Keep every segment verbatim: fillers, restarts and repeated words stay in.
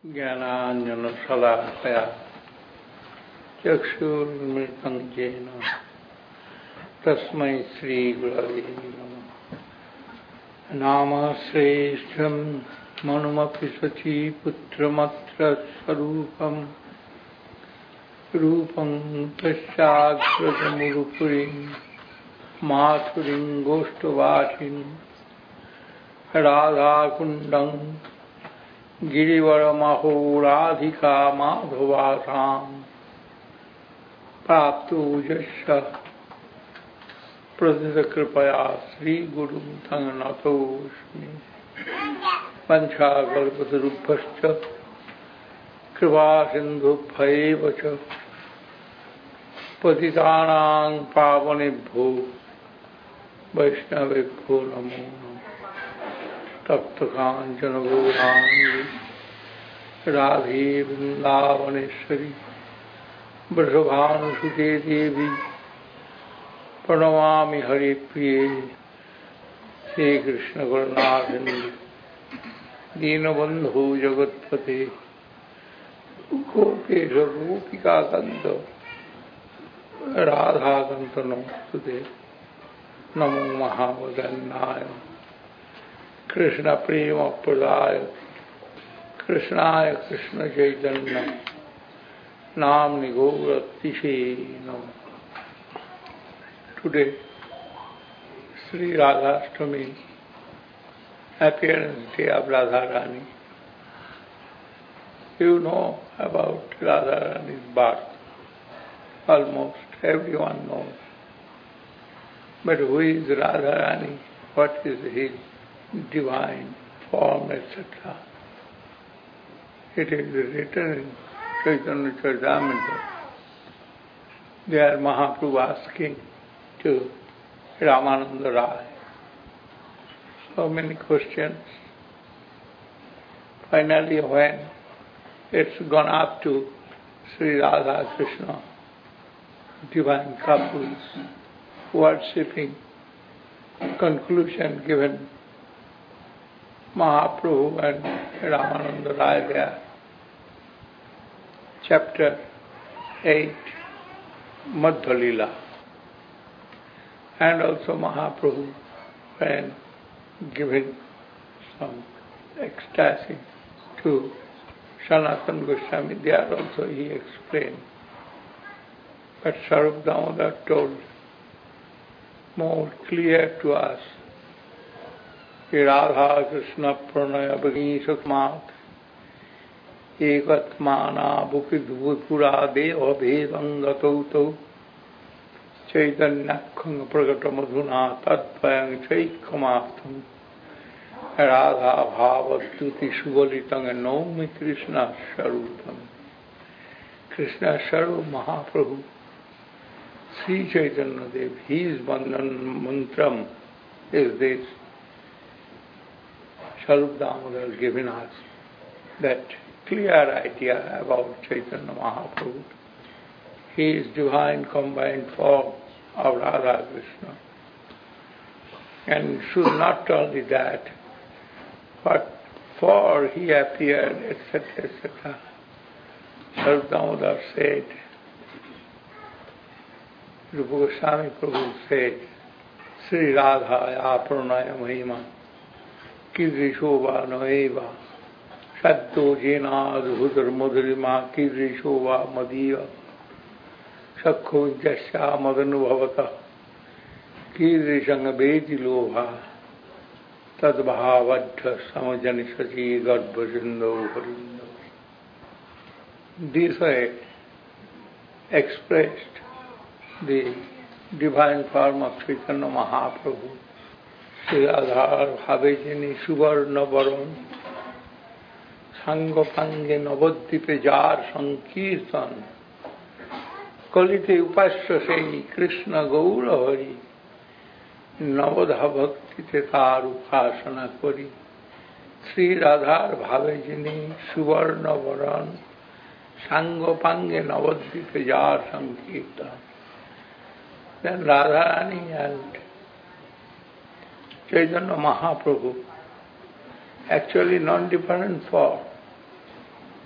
ज्ञानाञ्जनशलाकया चक्षुर्मृतं येन तस्मै श्रीगुरवे नमः। नामः श्रेष्ठं मनुमपि शचीपुत्रमत्र स्वरूपं रूपं तस्याग्रजमुरुपुरीं माथुरीं गोष्ठवाटिं राधाकुण्डं गिरिवरमहो राधिका माधवासां प्राप्तो यस्य प्रथितकृपया श्रीगुरुं तं नतोऽस्मि। वंशाकल्पतरुभ्यश्च कृपासिन्धुभ्यैव च पतितानां पावनेभ्यो वैष्णवेभ्यो नमो नमः। तप्तकाञ्चन गौराङ्गी राधे वृन्दावनेश्वरी वृषभानुसुते देवी प्रणमामि हरिप्रिये। हे कृष्ण करुणासिन्धु दीनबन्धो जगत्पते गोपेश गोपिकाकान्त राधाकान्त नमोस्तुते। नमो महावदन्नाय कृष्ण प्रेम प्रदाय कृष्णाय कृष्ण चैतन्य नाम्नि गौरतिशे नमः। Today, Sri Radhashtami, appearance day of Radharani. You know about Radharani's birth. Almost everyone knows. But who is Radharani? What is his divine form, et cetera? It is written in Chaitanya Charitamrita. There Mahaprabhu asking to Ramananda Rai so many questions. Finally, when it's gone up to Sri Radha Krishna, divine couples worshipping, conclusion given Mahaprabhu and Ramananda Rai there. Chapter eight, Madhya Lila. And also Mahaprabhu, when giving some ecstasy to Sanatana Goswami, there also he explained. But Sarup Damodar told more clear to us, Radha Krishna Pranaya Bhagishatmat Ekatmana Bukidvupura Deva Vedangatauto Chaitanyakkhang Pragatamudhuna Tattvayang Chaikamartham Radha Bhavaduti Suvalitang Naumi Krishna Sharupam. Krishna Sharup Mahaprabhu, Sri Chaitanya Dev, his Bandhan Mantram is this. Sarup Damodar given us that clear idea about Chaitanya Mahaprabhu. He is divine combined form of Radha Krishna. And should not only that, but for he appeared, et cetera, et cetera. Sarup Damodar said, Rupa Goswami Prabhu said, Sri Radha Pranaya Mahima Kidrishova Noeva Saddo Jenadhudar Madhurima Kidrishova Madiva Sakho Jasya Madanubhavata Kidrishanga Bedi Lobha Tadbhavadha Samajani Sachi Garbhajindo Harindo. This way expressed the divine form of Chaitanya Mahaprabhu. Sri Radhar Bhavejini Suvarna Varam Sangopange Navaddipe Jar Sankirtan Kalite Upasya Sei Krishna Gaura Hari Navadha Bhakti Tetar Upasana Kari. Sri Radhar Bhavejini Suvarna Varam Sangopange Navaddipe Jar Sankirtan. Then Radharani and Chaitanya Mahaprabhu actually non-different form.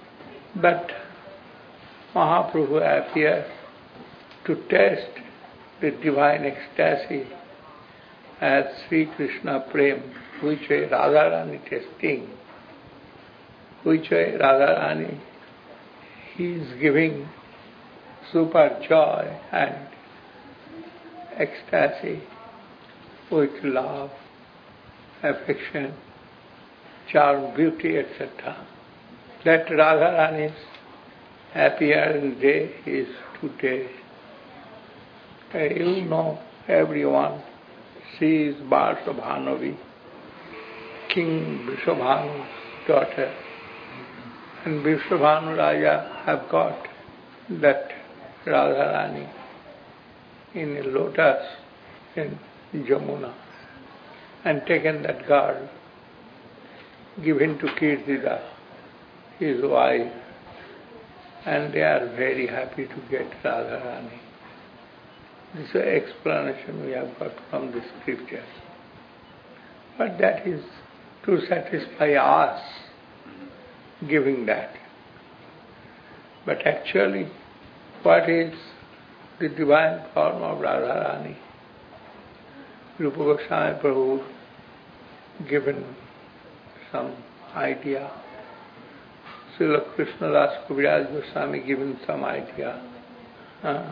But Mahaprabhu appeared to test the divine ecstasy as Sri Krishna Prem, which way Radharani testing, which way Radharani he is giving super joy and ecstasy with love, affection, charm, beauty, et cetera. That Radharani's appearance day is today. Uh, you know, everyone sees Varshabhanavi, King Vrishabhanu's daughter. And Vrishabhanu Raja have got that Radharani in a lotus in Jamuna and taken that girl, given to Kirtida, his wife, and they are very happy to get Radharani. This is an explanation we have got from the scriptures. But that is to satisfy us, giving that. But actually, what is the divine form of Radharani? Rupa Goswami Prabhu given some idea. Srila Krishnadas Kaviraj Goswami given some idea. Uh,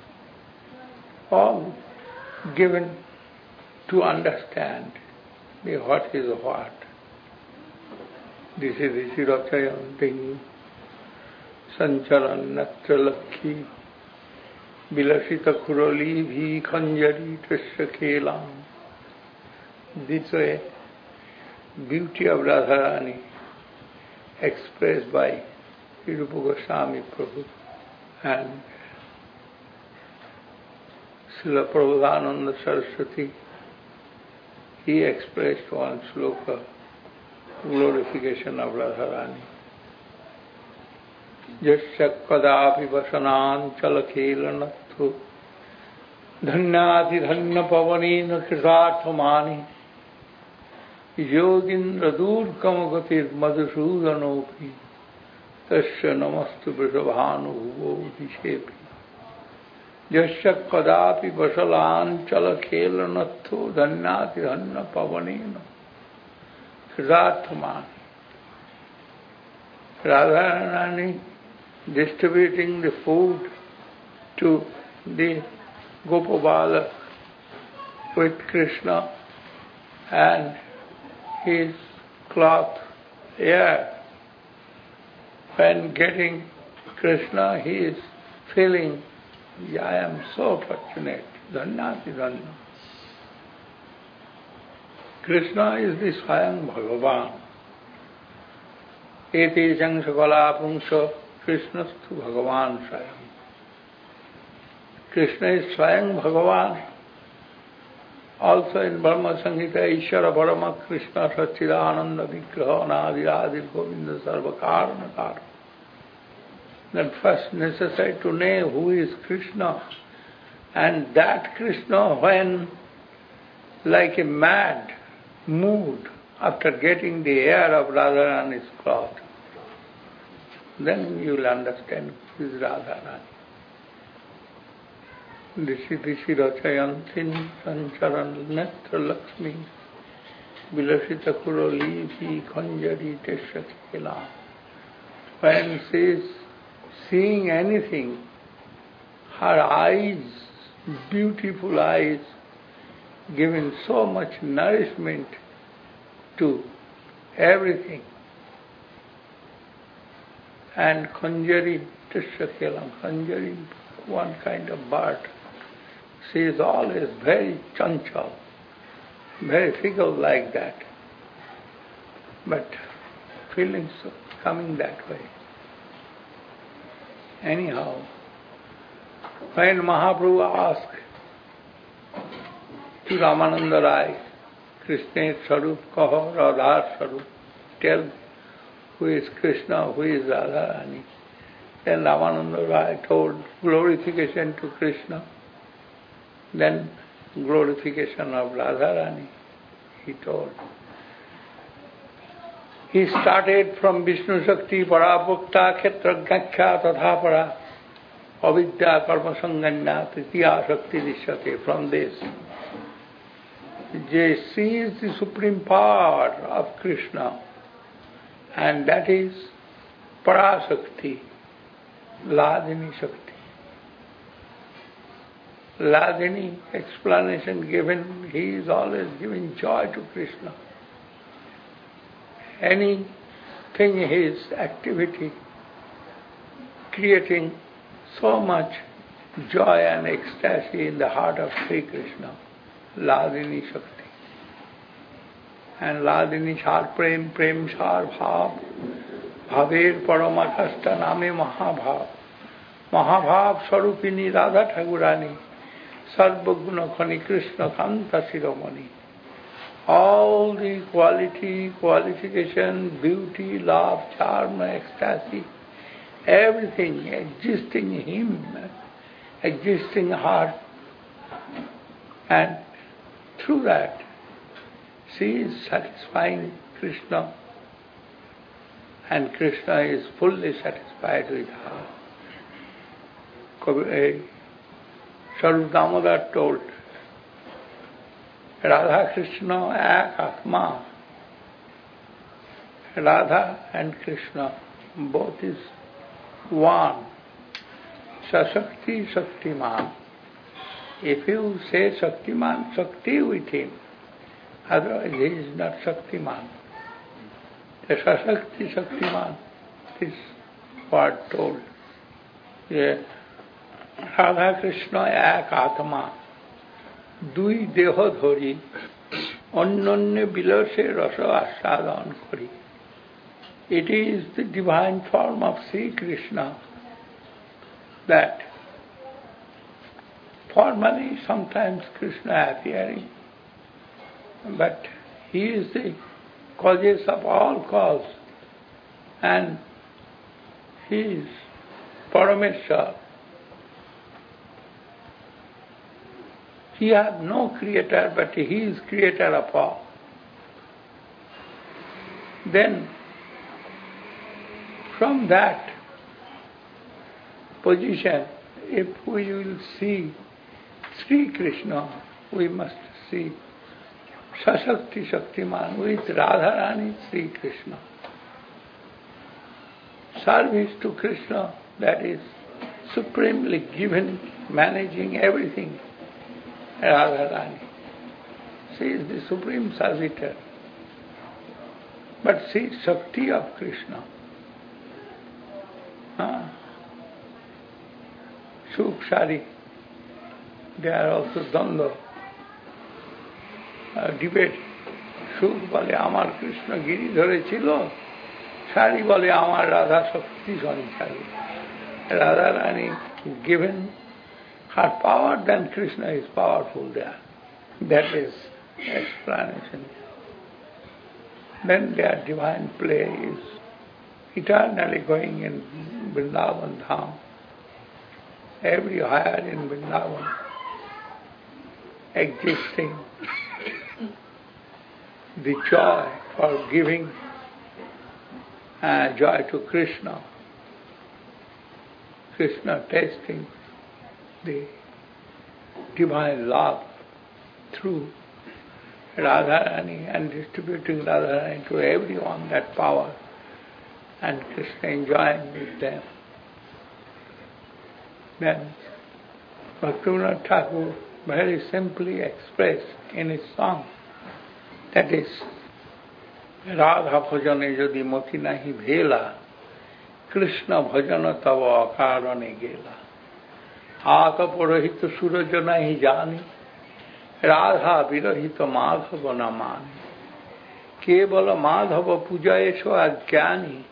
all given to understand the what is what. This is the Sirochayanting Sancharan Natralakhi Vilasita Kuroli Bhi Khanjari Trishya Kelam. This way, beauty of Radharani expressed by Rupa Goswami Prabhu and Srila Prabodhananda Saraswati, he expressed one sloka, glorification of Radharani. Jasya kadapi vasanan chalakhelanathu dhanyati dhanya pavanena kritarthamani yogindra durkam gatir madhusudanopi tasya namastu vrishabhanu bhuvo dishepi. Jasya kadapi vasalan chalakhelanathu dhanyati dhanya pavanena kritarthamani. Radharani distributing the food to the Gopabala with Krishna and his cloth air. When getting Krishna, he is feeling, I am so fortunate. Dhanyati dhanya. Krishna is the Swayam Bhagavan. Eti jang sakala pungsha Krishnastu Bhagavan Swayam. Krishna is Swayam Bhagavan. Also in Brahma Samhita, Ishvara Parama Krishna Satchidananda Vigraha Anadi Govinda Sarvakarnakar. Then first necessary to know who is Krishna. And that Krishna, when like a mad mood after getting the air of Radharani's cloth, then you will understand who is Radharani. Disi disi rachayantin sancharan netra lakshmi vilasita kuroli bhi khanjari tesha khela. When she is seeing anything, her eyes, beautiful eyes, giving so much nourishment to everything. And Khanjari Tishakhelam, Khanjari, one kind of bird. She is always very chanchal, very fickle like that. But feelings coming that way. Anyhow, when Mahaprabhu asked to Ramananda Rai, Krishna Sarup Kaho, Radha Sarup, tell who is Krishna, who is Radharani. Then Ramananda Rai told glorification to Krishna, then glorification of Radharani, he told. He started from Vishnu Shakti, Parabhukta, Khetrajñakhya, Tadhapara, Avidya, Karma Sanganya, Tritiya Shakti Dishyate. From this, they sees the supreme power of Krishna, and that is Parashakti, Ladini Shakti. Ladini explanation given, he is always giving joy to Krishna. Anything, his activity, creating so much joy and ecstasy in the heart of Sri Krishna. Ladini Shakti. And Ladini Sar Prem, Prem Sar Bhav, Bhaver Paramakasta Name Mahabhav. Mahabhav Sarupini Radha Thagurani, Sarvaguna Khani Krishna Kanta Shiromani. All the quality, qualification, beauty, love, charm, ecstasy, everything existing in him, existing heart, and through that she is satisfying Krishna, and Krishna is fully satisfied with her. Sarup Damodar told, Radha Krishna ek Atma. Radha and Krishna both is one. Sashakti Shaktiman. If you say Shaktiman, Shakti with him, otherwise he is not Shaktiman. The Sashakti Shaktiman, this word told. Yeah. Radha Krishna ek Atma. Dui deho dhori, annonne bilase rasa asadan kori. It is the divine form of Sri Krishna that formally sometimes Krishna appearing, but he is the causes of all cause, and he is Parameshwar. He has no creator, but he is creator of all. Then, from that position, if we will see Sri Krishna, we must see Sashakti Shaktiman with Radharani Sri Krishna. Service to Krishna, that is supremely given, managing everything. Radharani. She is the supreme servitor. But she is Shakti of Krishna. Ah. Shuk Shari. They are also Dvandva. Uh, debate. Shuk bole Amar Krishna Giri dhore chilo. Shari bole Amar Radha Shakti Sanchari. Radharani given her power, then Krishna is powerful there. That is explanation. Then their divine play is eternally going in Vrindavan Dham. Everywhere in Vrindavan existing the joy for giving uh, joy to Krishna. Krishna tasting the divine love through Radharani and distributing Radharani to everyone, that power, and Krishna enjoying with them. Then Bhaktivinoda Thakur very simply expressed in his song, that is, Radha bhajane jodi moti nahi bhela, Krishna bhajana tava akarane gela. Aka porohita suraja nahi jani, Radha virahita madhava na mani. Kevala madhava pujaesho ajnani,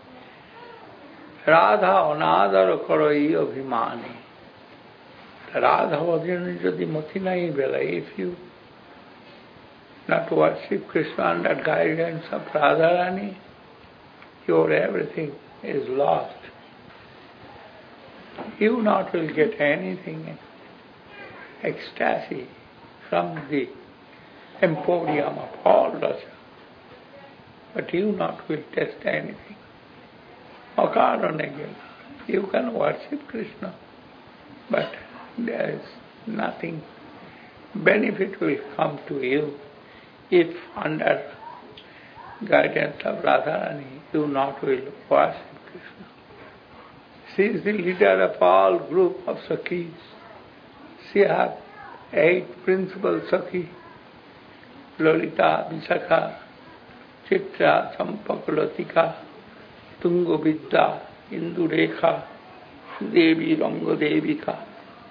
Radha anadara karai abhimani. Radha bhajana jodi mati nahi bhela. If you not worship Krishna under guidance of Radharani, your everything is lost. You not will get anything ecstasy from the emporium of all rasa. but you not will test anything. Akaranagala. You can worship Krishna, but there is nothing. Benefit will come to you if under guidance of Radharani you not will worship Krishna. She is the leader of all group of Sakhis. She has eight principal Sakhi: Lalita, Visakha, Chitra, Sampakulatika, Tungavidya, Indurekha, Devi, Rangadevika.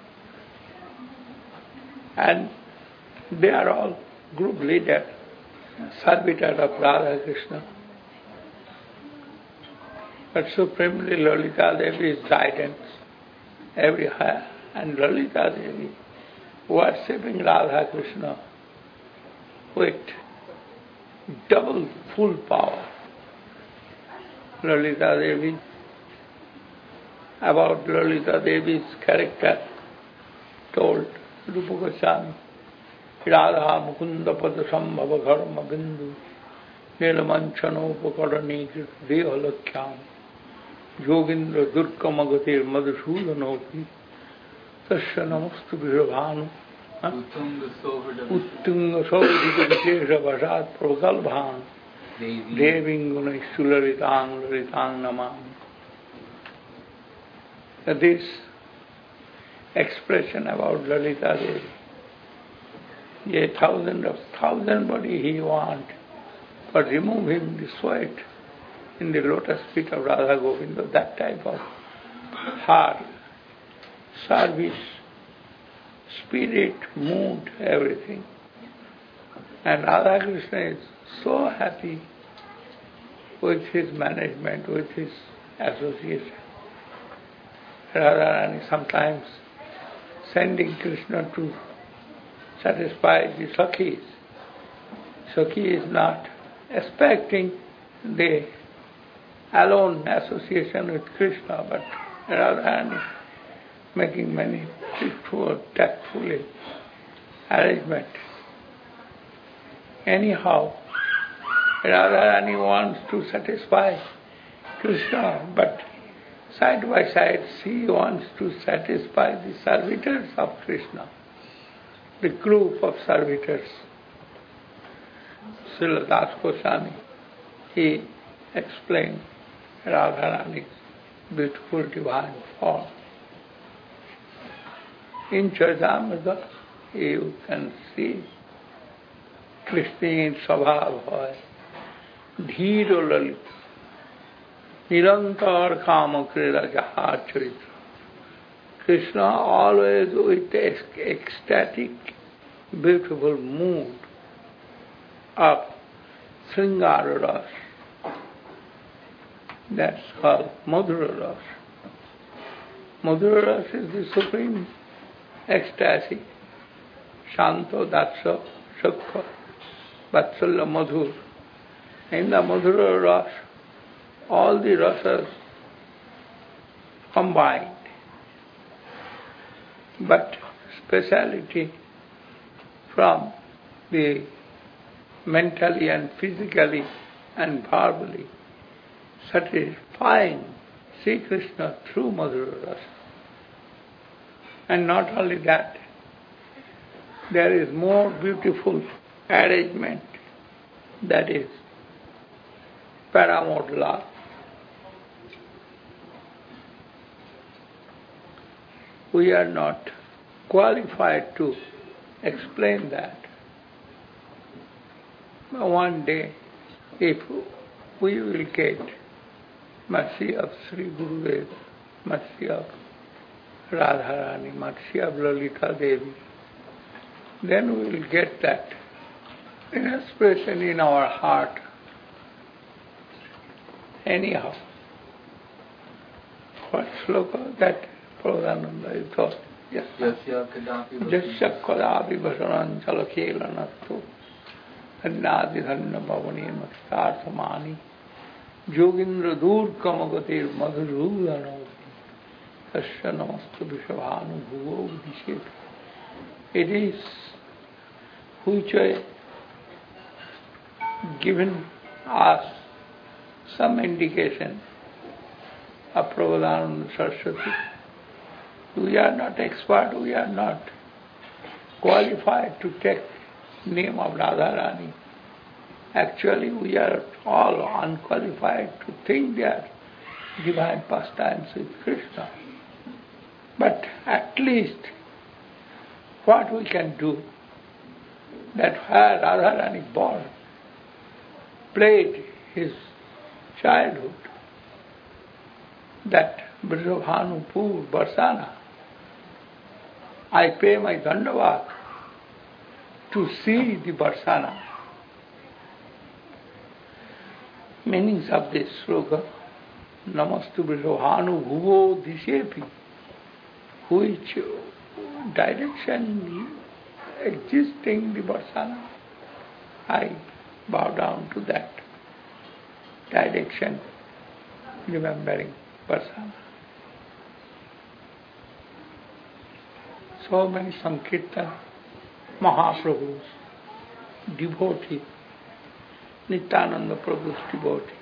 And they are all group leaders, servitors of Radha Krishna. But supremely Lalita Devi is guidance everywhere, and Lalita Devi worshipping Radha Krishna with double full power. Lalita Devi, about Lalita Devi's character told Rupa Goswami, Radha Mukunda Pada Sambhava Dharma Bindu Nilamanchano Upakarani Dehalakhyam Yogindra Durkamagatir Madhusudanopi Tasya Namastu Vishabhanu Uttunga Saudhika Vishesha Vasat Progalbhan Devinguna Sularitang Laritang Namami. This expression about Lalita Devi, a thousand of thousand body he want, but remove him the sweat in the lotus feet of Radha Govinda, that type of heart, service, spirit, mood, everything. And Radha Krishna is so happy with his management, with his association. Radharani sometimes sending Krishna to satisfy the Sakhis. Sakhi is not expecting the alone association with Krishna, but Radharani making many tactful, tactfully arrangement. Anyhow, Radharani wants to satisfy Krishna, but side by side she wants to satisfy the servitors of Krishna, the group of servitors. Srila Das Goswami, he explained Radharani's beautiful divine form. In Charitamrita you can see Krishna Svabhav hoy, Dhiro Lalita, Nirantar Kama Krida Jahar Charitra. Krishna always with ecstatic, beautiful mood of Sringara Ras. That's called Madhura Ras. Madhura Ras is the supreme ecstasy. Shanto, Datsa, Sukha, Vatsalya, Madhur. In the Madhura Ras, all the rasas combined. But speciality from the mentally and physically and verbally satisfying Sri Krishna through Madhura Rasa. And not only that, there is more beautiful arrangement, that is paramount love. We are not qualified to explain that. But one day, if we will get mercy of Sri Gurudev, mercy of Radharani, mercy of Lalita Devi, then we will get that expression in our heart. Anyhow, what sloka that Prabhupada you thought? Yes. Jasya kadapi vasanan chalakhelanattu annadi dhanna bhavani mastarthamani yogindra dur kamagatir madhurudhanoti tasya namastu vishabhanu bhuvo vidishet. It is which I given ask some indication of Prabodhananda Saraswati. We are not expert, we are not qualified to take name of Radharani. Actually, we are all unqualified to think their divine pastimes with Krishna. But at least what we can do, that where Radharani born, played his childhood, that Brijabhanupur, Barsana, I pay my dandavat to see the Barsana. Meanings of this sloka, Namastu Brijabhanu Bhuvo Dishepi, which direction existing the Barsana, I bow down to that direction, remembering Barsana. So many Sankirtan, Mahaprabhus, devotee, Nityananda Prabhu's devotee,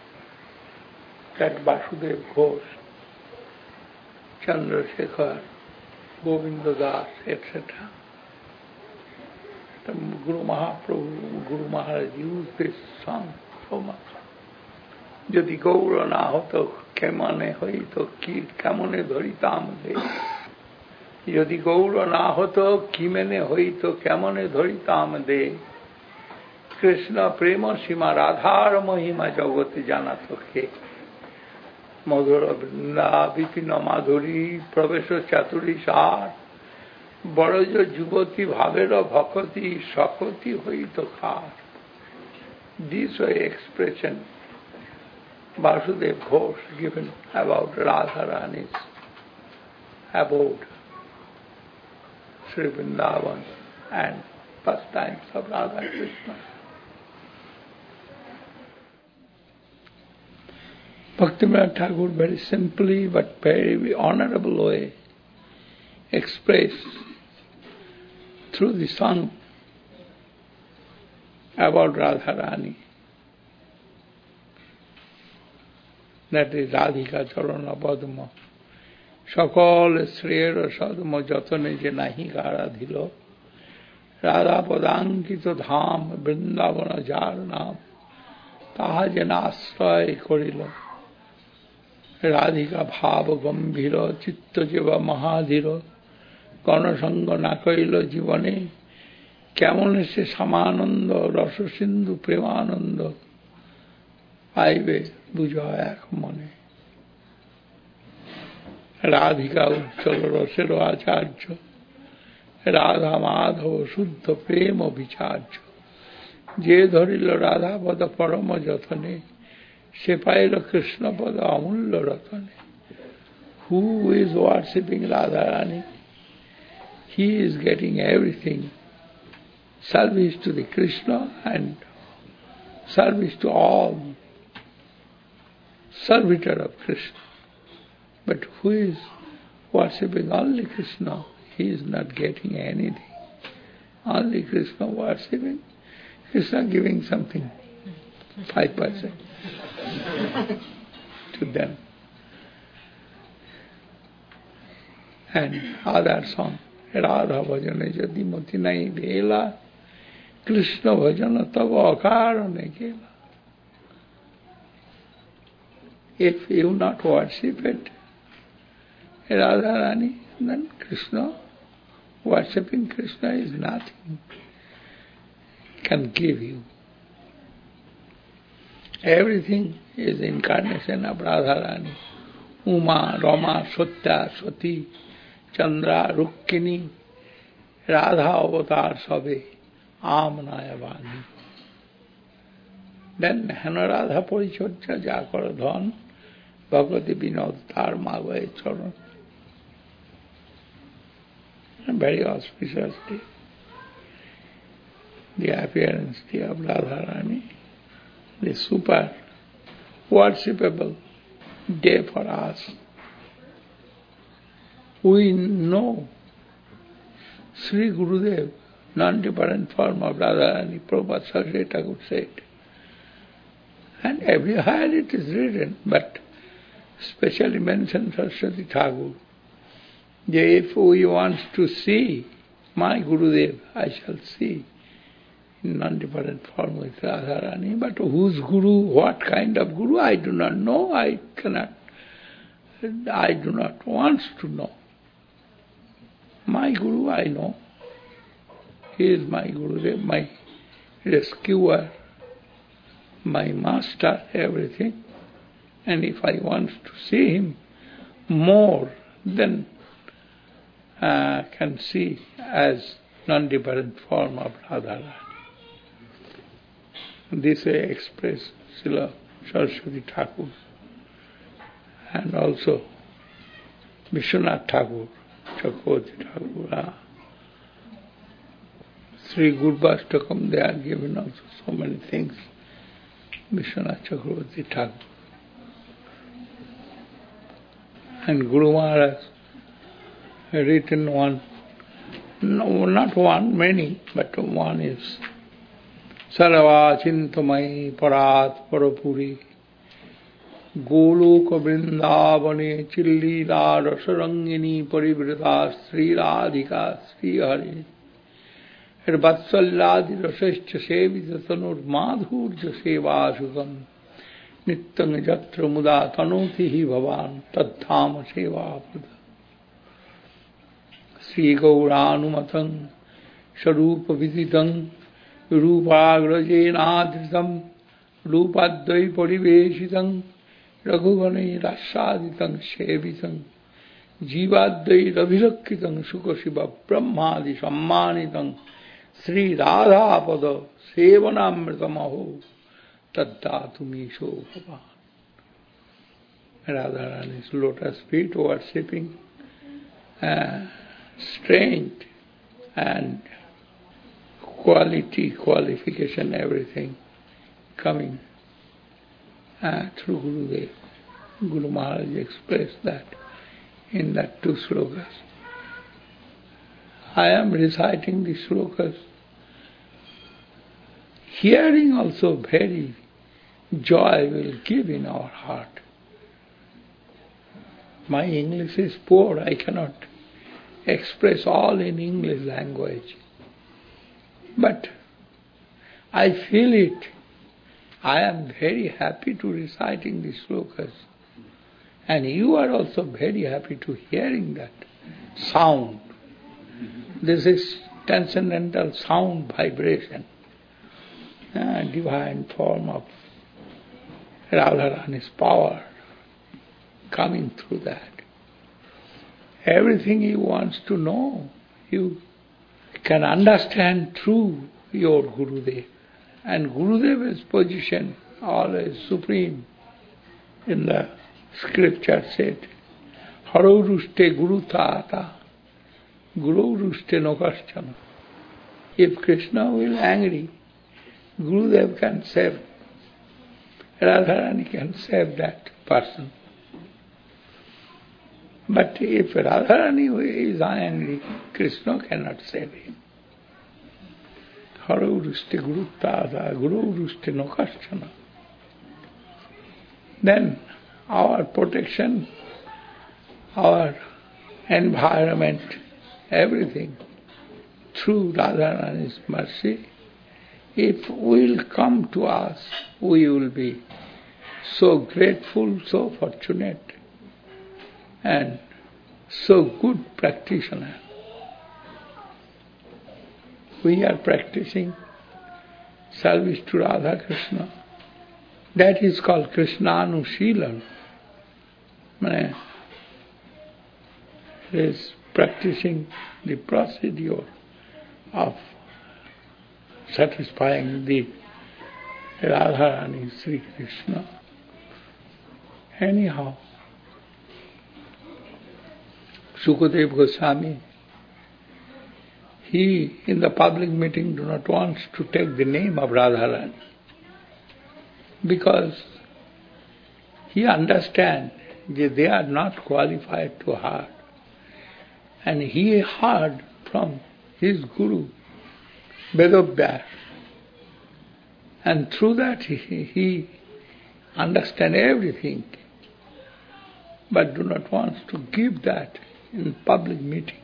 that Vasudev Ghosh, Chandrasekhar, Govinda Das, et cetera. The Guru Mahaprabhu, Guru Maharaj used this song so much. Jodi Gaura na hoto kemane hoito ki kamone dhoritam de. Jodi Gaura na hoto kimene hoito kamone dhoritam de. Krishna prema sima radhar mahima jagati janato ke. Madhura brinda vipina madhuri pravesha chaturi sar. Baraja jugati bhavera bhakati sakati hoito khar. These were expressions Vasudev Ghosh given about Radharani's abode, Sri Vrindavan, and pastimes of Radha Krishna. Bhaktivinoda Thakur very simply but very honorable way expressed through the song about Radharani. That is Radhika Charana Padma. Sakal Shreyera Sadma Jatane Je Nahi Garadhilo. Radha Padankito Dham Vrindavana Jar Nam. Taha Janasray Korilo. Radhika Bhava Gambhira Chitta Jeva Mahadhira. Kanasanga Nakailo Jivane. Kemon se Samananda Rasa Sindhu Premananda. পাইবে বুঝা এক মনে রাধিকা উজ্জ্বল রসের আচার্য রাধা মাধব শুদ্ধ প্রেম বিচার্য যে ধরিল রাধা পদ পরম যতনে সে পাইল কৃষ্ণ পদ অমূল্য রতনে who is worshipping Radharani, he is getting everything, service to the Krishna and service to all, servitor of Krishna. But who is worshipping only Krishna, he is not getting anything. Only Krishna worshipping, Krishna giving something, five percent to them. And other song, Radha Bhajane Jadi Mati Nai Vela, Krishna Bhajana Tava Akarane Kela. If you not worship it, Radharani, then Krishna, worshipping Krishna is nothing, can give you. Everything is incarnation of Radharani. Uma, Rama, Satya, Sati, Chandra, Rukkini, Radha avatar sabe, Amnaya Vani. Then Hena Radha Parichorya Jakara Dhan, Bhagavati Vinod Tar Magvaye Charan. Very auspicious day. The appearance day of Radharani, the super worshipable day for us. We know Sri Gurudev, non-different form of Radharani, Prabhupada Saraswati Thakur said, And everywhere it is written, but especially mentioned Saraswati Thakur. If we want to see my Gurudev, I shall see in non-different form with Radharani. But whose Guru, what kind of Guru, I do not know, I cannot, I do not want to know. My Guru I know. He is my Gurudev, my rescuer, my master, everything. And if I want to see him more, then uh, can see as non-different form of Radharani. This I express Srila Saraswati Thakur and also Vishwanath Thakur, Chakravarti Thakur, uh, Sri Gurubhashtakam, they are given also so many things. Vishwanath Chakravarti Thakur. And Guru Maharaj had written one, no, not one, many, but one is Sarva Chintamai Parat Parapuri Goloka Vrindavane Chillila Rasarangini Parivrita Sri Radhika Sri Hari Vatsaladi Rasascha Sevita Tanur Madhurja Sevasukam Nittang Jatra Muda Tanoti Bhavan Tadhama Seva Pada Sri Gauranumatang Sarupa Viditang Rupagrajena Rupadvai Pariveshitang Raghuvane Rasaditang Sevitam Jivadvai Ravirakitang Sukashiva Brahmadi Sammanitang Sri Radha Pada Sevanamritamaho Taddhatumi Bhavan. Radharani's lotus feet worshipping, uh, strength and quality, qualification, everything coming uh, through Gurudev. Guru Maharaj expressed that in that two slokas. I am reciting these slokas, hearing also very joy will give in our heart. My English is poor, I cannot express all in English language. But I feel it. I am very happy to reciting these slokas. And you are also very happy to hearing that sound. This is transcendental sound vibration, uh, divine form of Radharani's power coming through that. Everything you want to know, you can understand through your Gurudev. And Gurudev's position always supreme. In the scripture said, Haro ruste guru tata, guru ruste nokaschana. If Krishna will angry, Gurudev can save. Radharani can save that person. But if Radharani is angry, Krishna cannot save him. Haro ruste guru tata, guru ruste nokaschana. Then our protection, our environment, everything, through Radharani's mercy, if will come to us, we will be so grateful, so fortunate, and so good practitioner. We are practicing service to Radha Krishna. That is called Krishnanushilan. It is practicing the procedure of satisfying the Radharani Sri Krishna. Anyhow, Sukadeva Goswami, he in the public meeting do not want to take the name of Radharani because he understands that they are not qualified to hear. And he heard from his Guru, Vedavyas. And through that he, he understand everything, but do not want to give that in public meeting.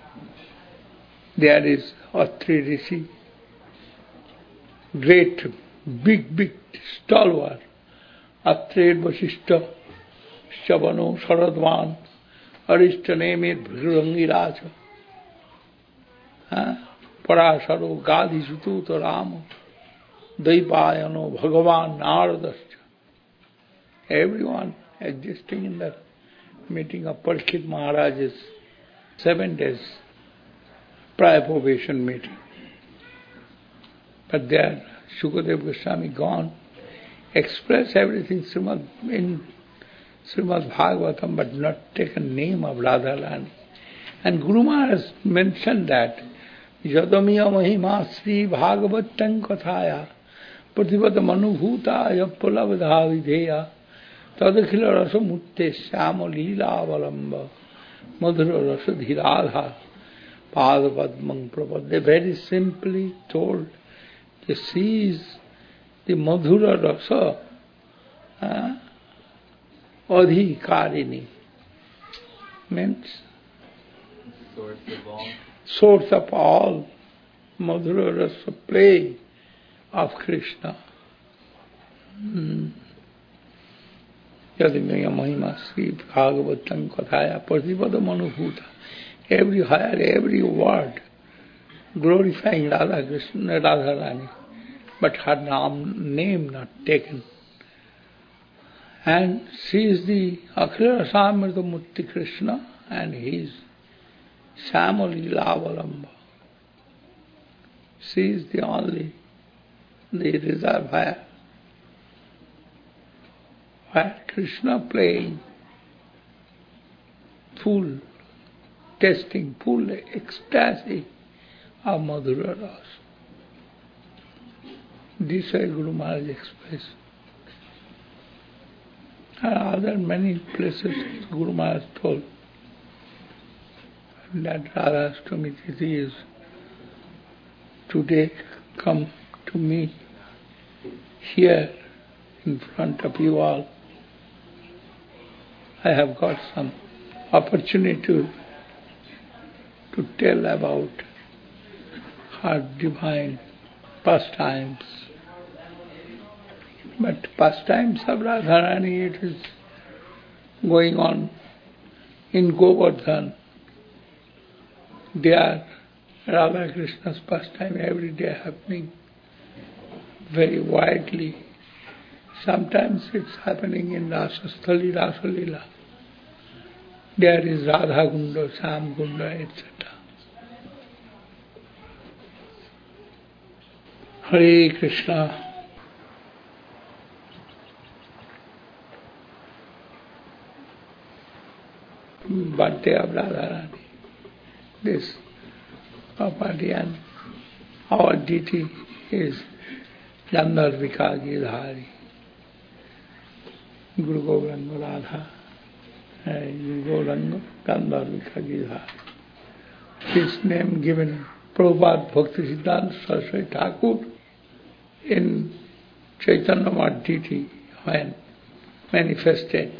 There is Atri Rishi, great, big, big stalwart, Atri Vasishta, Shavano Saradvan, Arishtanemir Bhirangi Raja, Parasaro Gadhi Sututa Rama, Daipayano Bhagavan Naradascha. Everyone existing in the meeting of Parikshit Maharaj's seven days prior probation meeting. But there, Shukadev Goswami gone, express everything Srimad, in Srimad Bhagavatam, but not taken name of Radharani. And Guru Maharaj mentioned that Yadamiya Mahima Sri Bhagavatam Kathaya Pratibhata Manubhutaya Pulavadha Videya Tadakhila Rasa Mutte Syama Leela Avalamba Madhura Rasa Dhiradha Padapadmang Prabhat. They very simply told, this is the Madhura Rasa uh, Adhikarini, means source of all, source of all Madhura Rasa play of Krishna. Hmm. Yadimaya Mahima Sri Bhagavatam Kathaya Pratibhata Manubhuta. Every higher, every word glorifying Radha Krishna, Radharani, but her name, name not taken. And she is the Akhila Rasamrita Murti Krishna, and he is Samali Lavalamba. She is the only, the reservoir where Krishna playing full, tasting full ecstasy of Madhura Rasa. This way Guru Maharaj expressed. And other many places Guru Maharaj told that Radha-Ashtami Tithi is today come to me here in front of you all. I have got some opportunity to, to tell about her divine pastimes. But pastimes of Radharani, it is going on in Govardhan. There, Radha Krishna's pastime every day happening very widely. Sometimes it's happening in Rasasthali, Rasalila. There is Radha Gunda, Sam Gunda, et cetera. Hare Krishna. Birthday of Radharani. This property and our deity is Gandharvika Girdhari. Guru Gauranga Radha, Guru Gauranga Gandharvika Girdhari. This name given Prabhupada Bhakti Siddhanta Saraswati Thakur in Chaitanya Mahadeity when manifested.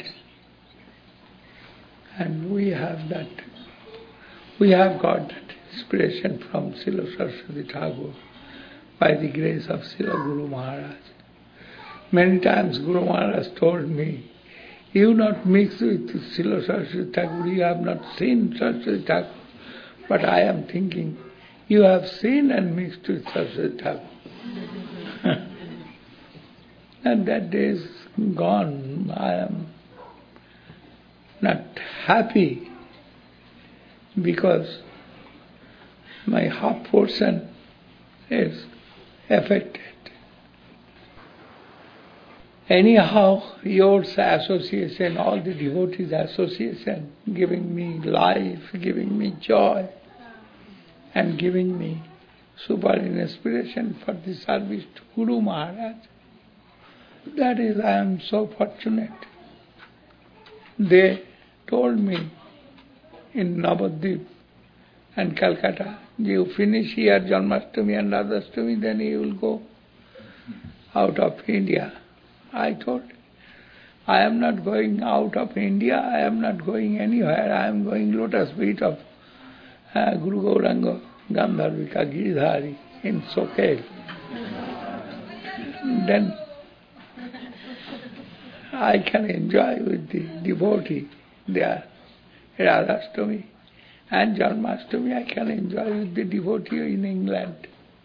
And we have that, we have got that inspiration from Srila Saraswati Thakur by the grace of Srila Guru Maharaj. Many times Guru Maharaj told me, you not mix with Srila Saraswati Thakur, you have not seen Saraswati Thakur. But I am thinking, you have seen and mixed with Saraswati Thakur. And that day is gone. I am not happy because my half portion is affected. Anyhow, your association, all the devotees' association, giving me life, giving me joy, and giving me super inspiration for the service to Guru Maharaj. That is, I am so fortunate. They told me in Navadvip and Calcutta, you finish here Janmashtami and Radhashtami, then you will go out of India. I told, I am not going out of India, I am not going anywhere, I am going lotus feet of uh, Guru Gauranga Gandharvika Giridhari in Sokel. Then I can enjoy with the devotee there, Radhastami, and Janmashtami I can enjoy with the devotee in England.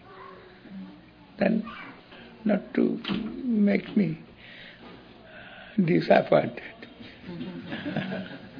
Then not to make me disappointed.